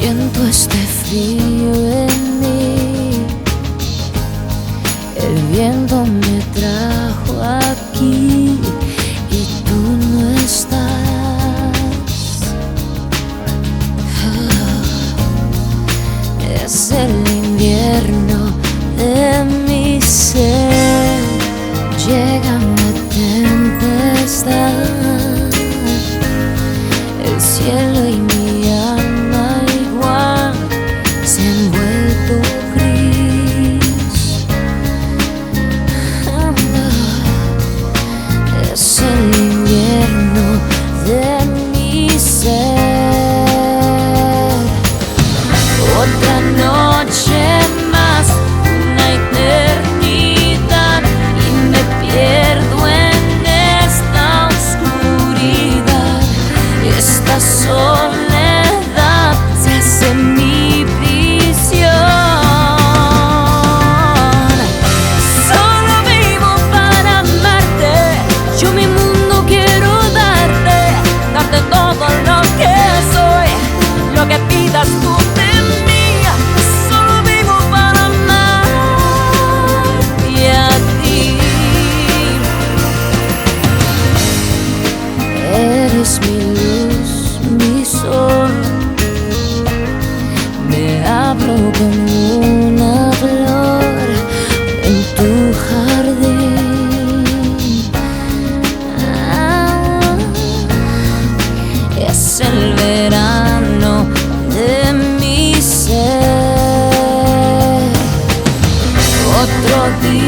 Siento este frío en mí, el viento me trajo aquí y tú no estás. Es el invierno de mi ser, llega una tempestad, el cielo y mi alma igual se han vuelto gris. Es el invierno de mi ser. Otra noche más, una eternidad, y me pierdo en esta oscuridad. Esta soledad se hace mi prisión. Solo vivo para amarte, yo mi mundo quiero darte, darte todo lo que soy, lo que pidas tú de mí. Solo vivo para amarte a ti. Eres mi luz, mi sol, me abro como una flor en tu jardín. Es el verano de mi ser. Otro día